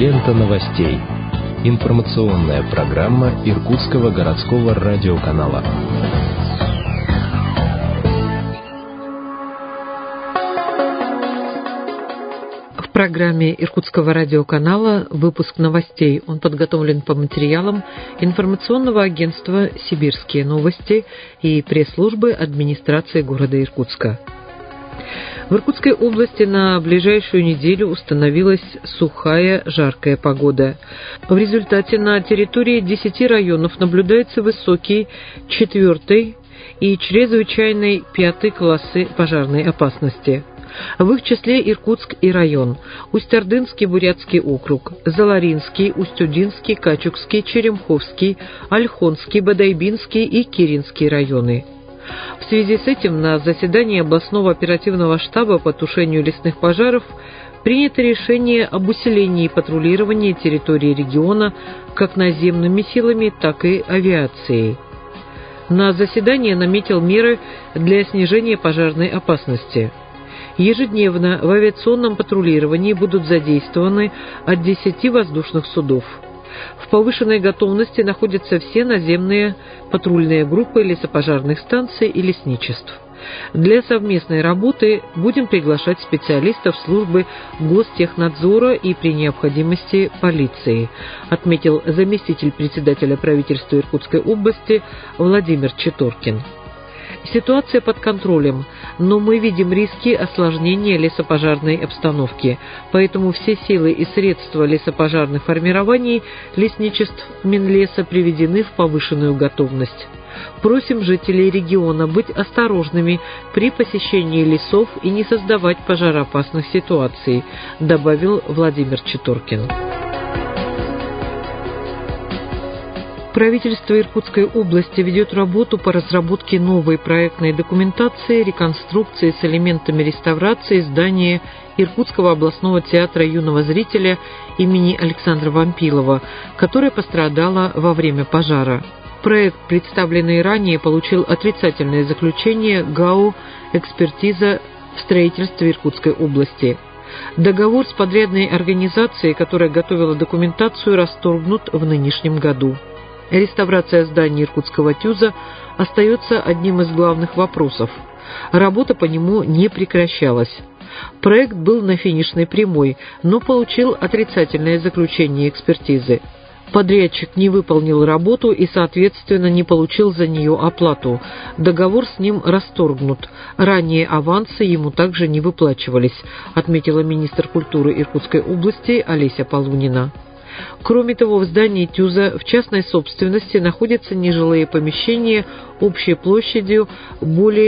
Лента новостей. Информационная программа Иркутского городского радиоканала. В программе Иркутского радиоканала выпуск новостей. Он подготовлен по материалам информационного агентства «Сибирские новости» и пресс-службы администрации города Иркутска. В Иркутской области на ближайшую неделю установилась сухая, жаркая погода. В результате на территории 10 районов наблюдается высокий 4 и чрезвычайный 5 классы пожарной опасности. В их числе Иркутск и район, Усть-Ордынский Бурятский округ, Заларинский, Усть-Удинский, Качукский, Черемховский, Ольхонский, Бодайбинский и Киринский районы. В связи с этим на заседании областного оперативного штаба по тушению лесных пожаров принято решение об усилении патрулирования территории региона как наземными силами, так и авиацией. На заседании наметил меры для снижения пожарной опасности. Ежедневно в авиационном патрулировании будут задействованы от 10 воздушных судов. В повышенной готовности находятся все наземные патрульные группы лесопожарных станций и лесничеств. Для совместной работы будем приглашать специалистов службы Гостехнадзора и при необходимости полиции, отметил заместитель председателя правительства Иркутской области Владимир Читоркин. Ситуация под контролем, но мы видим риски осложнения лесопожарной обстановки, поэтому все силы и средства лесопожарных формирований лесничеств Минлеса приведены в повышенную готовность. Просим жителей региона быть осторожными при посещении лесов и не создавать пожароопасных ситуаций, добавил Владимир Читоркин. Правительство Иркутской области ведет работу по разработке новой проектной документации реконструкции с элементами реставрации здания Иркутского областного театра юного зрителя имени Александра Вампилова, которое пострадало во время пожара. Проект, представленный ранее, получил отрицательное заключение ГАО «Экспертиза в строительстве Иркутской области». Договор с подрядной организацией, которая готовила документацию, расторгнут в нынешнем году. Реставрация здания Иркутского ТЮЗа остается одним из главных вопросов. Работа по нему не прекращалась. Проект был на финишной прямой, но получил отрицательное заключение экспертизы. Подрядчик не выполнил работу и, соответственно, не получил за нее оплату. Договор с ним расторгнут. Ранее авансы ему также не выплачивались, отметила министр культуры Иркутской области Олеся Полунина. Кроме того, в здании ТЮЗа в частной собственности находятся нежилые помещения общей площадью более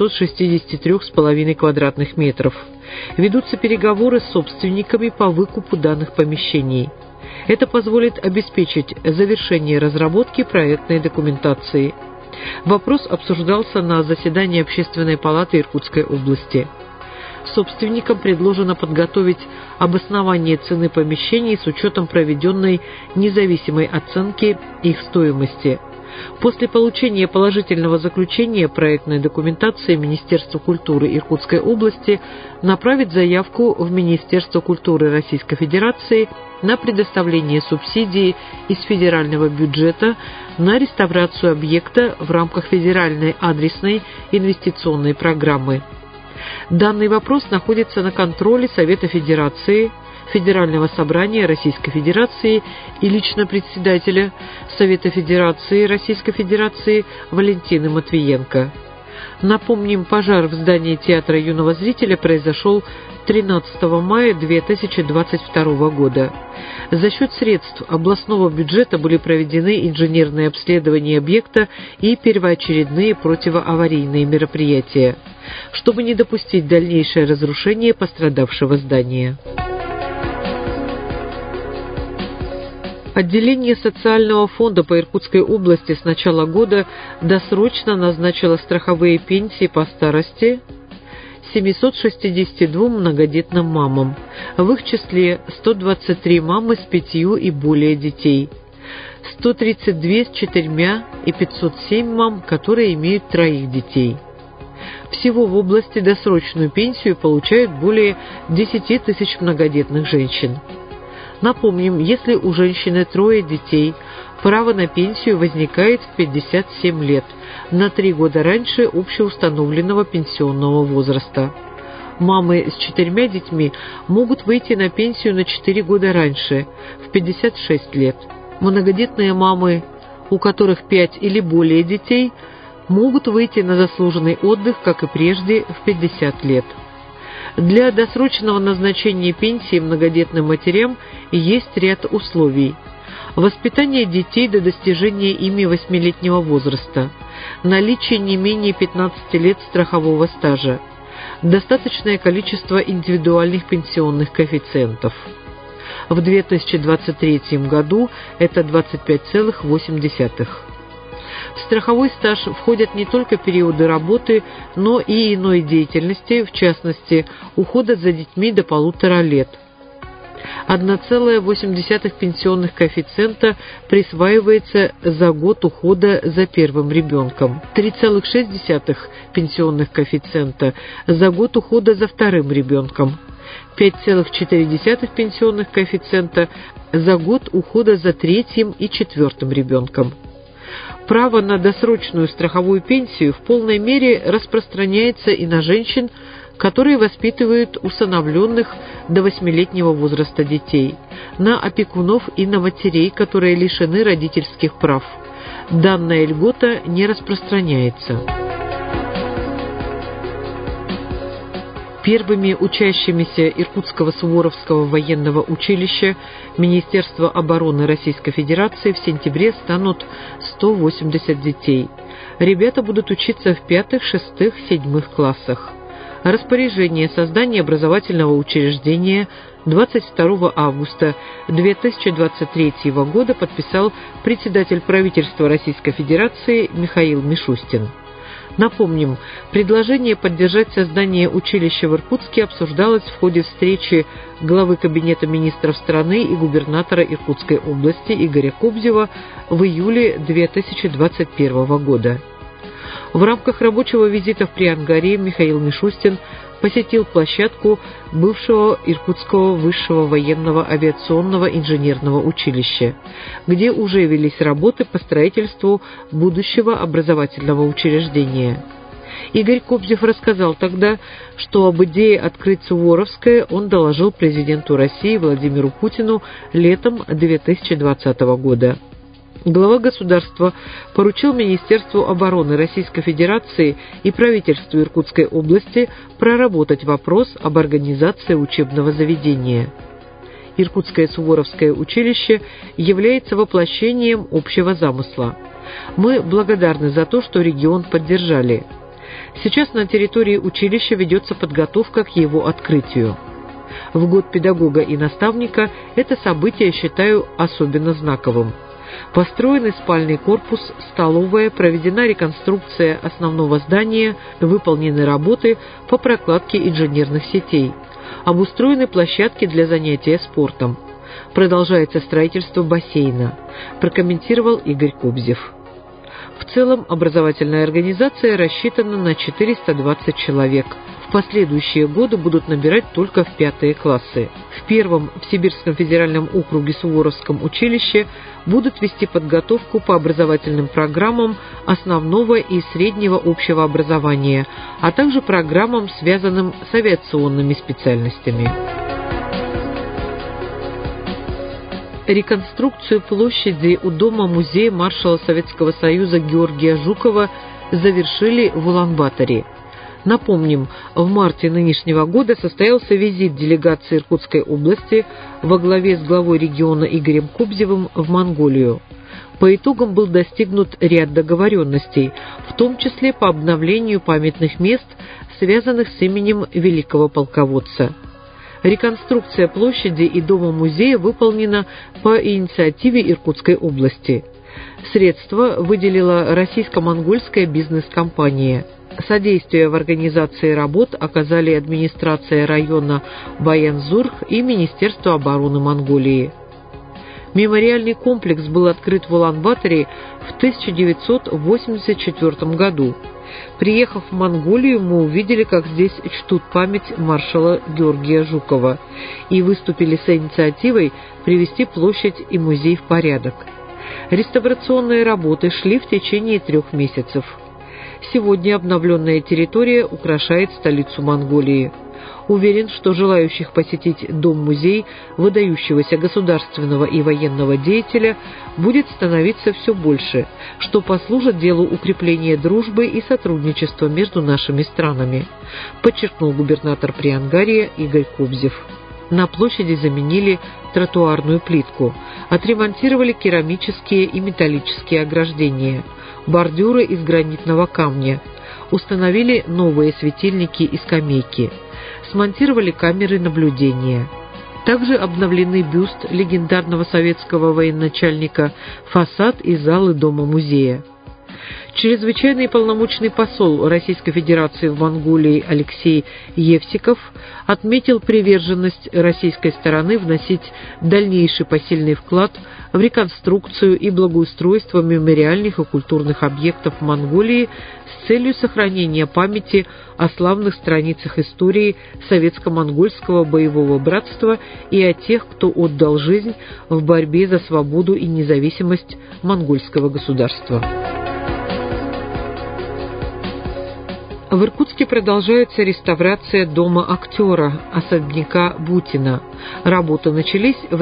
563,5 квадратных метров. Ведутся переговоры с собственниками по выкупу данных помещений. Это позволит обеспечить завершение разработки проектной документации. Вопрос обсуждался на заседании Общественной палаты Иркутской области. Собственникам предложено подготовить обоснование цены помещений с учетом проведенной независимой оценки их стоимости. После получения положительного заключения проектной документации Министерство культуры Иркутской области направит заявку в Министерство культуры Российской Федерации на предоставление субсидии из федерального бюджета на реставрацию объекта в рамках федеральной адресной инвестиционной программы. Данный вопрос находится на контроле Совета Федерации, Федерального собрания Российской Федерации и лично председателя Совета Федерации Российской Федерации Валентины Матвиенко. Напомним, пожар в здании театра юного зрителя произошел 13 мая 2022 года. За счет средств областного бюджета были проведены инженерные обследования объекта и первоочередные противоаварийные мероприятия, чтобы не допустить дальнейшее разрушение пострадавшего здания. Отделение социального фонда по Иркутской области с начала года досрочно назначило страховые пенсии по старости 762 многодетным мамам, в их числе 123 мамы с 5 и более детей, 132 с 4 и 507 мам, которые имеют 3 детей. Всего в области досрочную пенсию получают более 10 тысяч многодетных женщин. Напомним, если у женщины 3 детей, право на пенсию возникает в 57 лет, на 3 года раньше общеустановленного пенсионного возраста. Мамы с 4 детьми могут выйти на пенсию на 4 года раньше, в 56 лет. Многодетные мамы, у которых 5 или более детей, могут выйти на заслуженный отдых, как и прежде, в 50 лет. Для досрочного назначения пенсии многодетным матерям есть ряд условий. Воспитание детей до достижения ими 8-летнего возраста, наличие не менее 15 лет страхового стажа, достаточное количество индивидуальных пенсионных коэффициентов. В 2023 году это 25,8. В страховой стаж входят не только периоды работы, но и иной деятельности, в частности, ухода за детьми до 1,5 лет. 1,8 пенсионных коэффициента присваивается за год ухода за первым ребенком, 3,6 пенсионных коэффициента за год ухода за вторым ребенком, 5,4 пенсионных коэффициента за год ухода за третьим и четвертым ребенком. Право на досрочную страховую пенсию в полной мере распространяется и на женщин, которые воспитывают усыновленных до 8-летнего возраста детей, на опекунов и на матерей, которые лишены родительских прав. Данная льгота не распространяется. Первыми учащимися Иркутского Суворовского военного училища Министерства обороны Российской Федерации в сентябре станут 180 детей. Ребята будут учиться в 5, 6, 7 классах. Распоряжение о создании образовательного учреждения 22 августа 2023 года подписал председатель правительства Российской Федерации Михаил Мишустин. Напомним, предложение поддержать создание училища в Иркутске обсуждалось в ходе встречи главы Кабинета министров страны и губернатора Иркутской области Игоря Кобзева в июле 2021 года. В рамках рабочего визита в Приангарье Михаил Мишустин посетил площадку бывшего Иркутского высшего военного авиационного инженерного училища, где уже велись работы по строительству будущего образовательного учреждения. Игорь Кобзев рассказал тогда, что об идее открыть Суворовское он доложил президенту России Владимиру Путину летом 2020 года. Глава государства поручил Министерству обороны Российской Федерации и правительству Иркутской области проработать вопрос об организации учебного заведения. Иркутское Суворовское училище является воплощением общего замысла. Мы благодарны за то, что регион поддержали. Сейчас на территории училища ведется подготовка к его открытию. В год педагога и наставника это событие считаю особенно знаковым. Построенный спальный корпус, столовая, проведена реконструкция основного здания, выполнены работы по прокладке инженерных сетей, обустроены площадки для занятия спортом. Продолжается строительство бассейна, прокомментировал Игорь Кобзев. В целом образовательная организация рассчитана на 420 человек. В последующие годы будут набирать только в 5 классы. В первом в Сибирском федеральном округе Суворовском училище будут вести подготовку по образовательным программам основного и среднего общего образования, а также программам, связанным с авиационными специальностями. Реконструкцию площади у дома-музея маршала Советского Союза Георгия Жукова завершили в Улан-Баторе. Напомним, в марте нынешнего года состоялся визит делегации Иркутской области во главе с главой региона Игорем Кобзевым в Монголию. По итогам был достигнут ряд договоренностей, в том числе по обновлению памятных мест, связанных с именем великого полководца. Реконструкция площади и дома-музея выполнена по инициативе Иркутской области. Средства выделила российско-монгольская бизнес-компания. Содействие в организации работ оказали администрация района Баян-Зурх и Министерство обороны Монголии. Мемориальный комплекс был открыт в Улан-Баторе в 1984 году. Приехав в Монголию, мы увидели, как здесь чтут память маршала Георгия Жукова и выступили с инициативой привести площадь и музей в порядок. Реставрационные работы шли в течение 3 месяцев. Сегодня обновленная территория украшает столицу Монголии. Уверен, что желающих посетить дом-музей выдающегося государственного и военного деятеля будет становиться все больше, что послужит делу укрепления дружбы и сотрудничества между нашими странами, подчеркнул губернатор Приангария Игорь Кобзев. На площади заменили тротуарную плитку, отремонтировали керамические и металлические ограждения, бордюры из гранитного камня, установили новые светильники и скамейки, смонтировали камеры наблюдения. Также обновлены бюст легендарного советского военачальника, фасад и залы дома-музея. Чрезвычайный полномочный посол Российской Федерации в Монголии Алексей Евсиков отметил приверженность российской стороны вносить дальнейший посильный вклад в реконструкцию и благоустройство мемориальных и культурных объектов Монголии с целью сохранения памяти о славных страницах истории советско-монгольского боевого братства и о тех, кто отдал жизнь в борьбе за свободу и независимость монгольского государства. В Иркутске продолжается реставрация дома актера, особняка Бутина. Работы начались в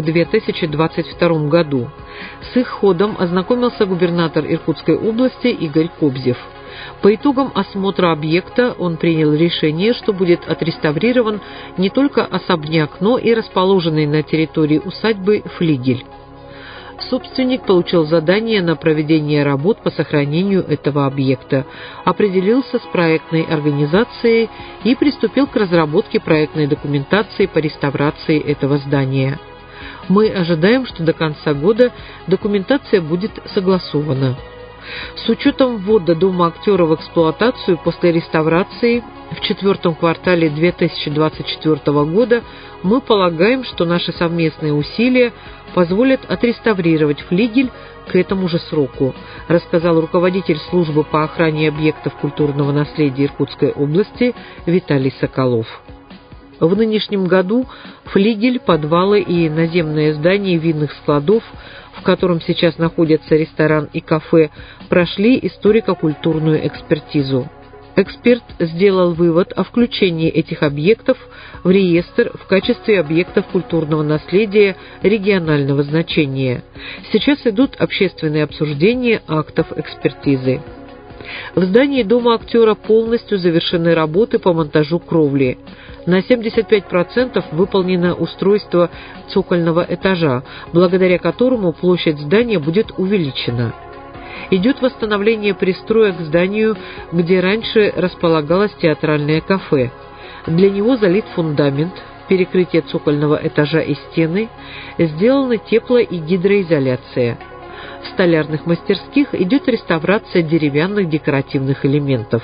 2022 году. С их ходом ознакомился губернатор Иркутской области Игорь Кобзев. По итогам осмотра объекта он принял решение, что будет отреставрирован не только особняк, но и расположенный на территории усадьбы флигель. Собственник получил задание на проведение работ по сохранению этого объекта, определился с проектной организацией и приступил к разработке проектной документации по реставрации этого здания. Мы ожидаем, что до конца года документация будет согласована. С учетом ввода дома актера в эксплуатацию после реставрации в 4 квартале 2024 года мы полагаем, что наши совместные усилия позволят отреставрировать флигель к этому же сроку, рассказал руководитель службы по охране объектов культурного наследия Иркутской области Виталий Соколов. В нынешнем году флигель, подвалы и наземное здание винных складов, в котором сейчас находятся ресторан и кафе, прошли историко-культурную экспертизу. Эксперт сделал вывод о включении этих объектов в реестр в качестве объектов культурного наследия регионального значения. Сейчас идут общественные обсуждения актов экспертизы. В здании дома актера полностью завершены работы по монтажу кровли. На 75% выполнено устройство цокольного этажа, благодаря которому площадь здания будет увеличена. Идет восстановление пристроек к зданию, где раньше располагалось театральное кафе. Для него залит фундамент, перекрытие цокольного этажа и стены, сделаны тепло- и гидроизоляция. В столярных мастерских идет реставрация деревянных декоративных элементов.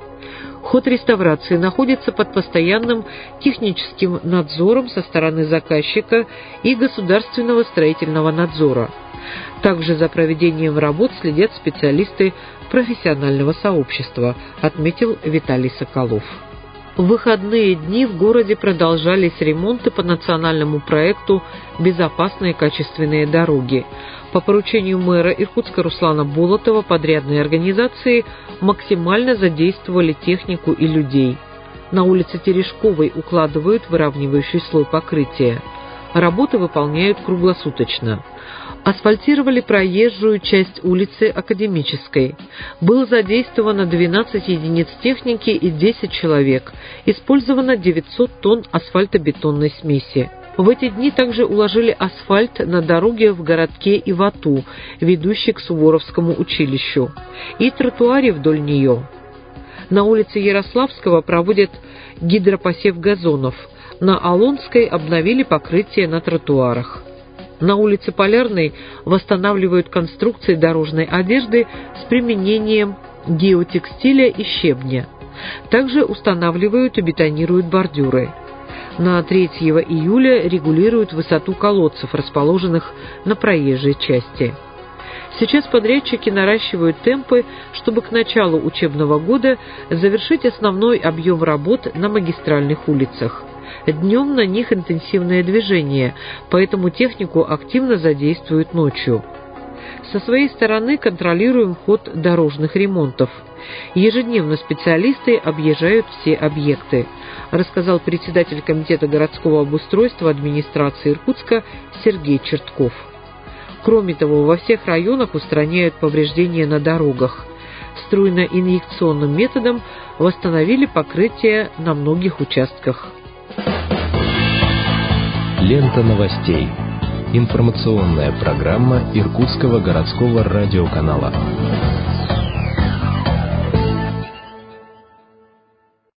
Ход реставрации находится под постоянным техническим надзором со стороны заказчика и Государственного строительного надзора. Также за проведением работ следят специалисты профессионального сообщества, отметил Виталий Соколов. В выходные дни в городе продолжались ремонты по национальному проекту «Безопасные качественные дороги». По поручению мэра Иркутска Руслана Болотова подрядные организации максимально задействовали технику и людей. На улице Терешковой укладывают выравнивающий слой покрытия. Работы выполняют круглосуточно. Асфальтировали проезжую часть улицы Академической. Было задействовано 12 единиц техники и 10 человек. Использовано 900 тонн асфальтобетонной смеси. В эти дни также уложили асфальт на дороге в городке Ивату, ведущей к Суворовскому училищу, и тротуаре вдоль нее. На улице Ярославского проводят гидропосев газонов. На Алонской обновили покрытие на тротуарах. На улице Полярной восстанавливают конструкции дорожной одежды с применением геотекстиля и щебня. Также устанавливают и бетонируют бордюры. На 3 июля регулируют высоту колодцев, расположенных на проезжей части. Сейчас подрядчики наращивают темпы, чтобы к началу учебного года завершить основной объем работ на магистральных улицах. Днем на них интенсивное движение, поэтому технику активно задействуют ночью. Со своей стороны контролируем ход дорожных ремонтов. Ежедневно специалисты объезжают все объекты, рассказал председатель Комитета городского обустройства администрации Иркутска Сергей Чертков. Кроме того, во всех районах устраняют повреждения на дорогах. Струйно-инъекционным методом восстановили покрытие на многих участках. Лента новостей. Информационная программа Иркутского городского радиоканала.